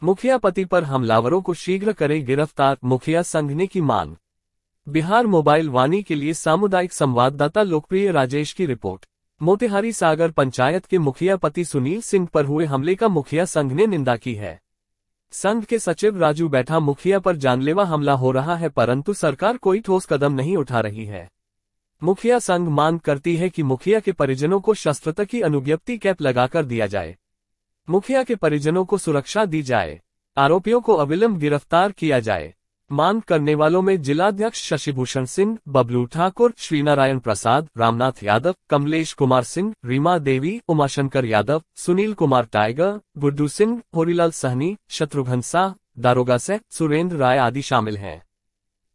मुखिया पति पर हमलावरों को शीघ्र करे गिरफ्तार, मुखिया संघ ने की मांग। बिहार मोबाइल वाणी के लिए सामुदायिक संवाददाता लोकप्रिय राजेश की रिपोर्ट। मोतिहारी सागर पंचायत के मुखिया पति सुनील सिंह पर हुए हमले का मुखिया संघ ने निंदा की है। संघ के सचिव राजू बैठा मुखिया पर जानलेवा हमला हो रहा है, परंतु सरकार कोई ठोस कदम नहीं उठा रही है। मुखिया संघ मांग करती है कि मुखिया के परिजनों को शस्त्रता की अनुज्ञप्ति कैप लगाकर दिया जाए। मुखिया के परिजनों को सुरक्षा दी जाए। आरोपियों को अविलंब गिरफ्तार किया जाए। मांग करने वालों में जिलाध्यक्ष शशिभूषण सिंह, बबलू ठाकुर, श्रीनारायण प्रसाद, रामनाथ यादव, कमलेश कुमार सिंह, रीमा देवी, उमाशंकर यादव, सुनील कुमार टाइगर, गुड्डू सिंह, होरीलाल सहनी, शत्रुघ्न शाह, दारोगा से सुरेंद्र राय आदि शामिल हैं।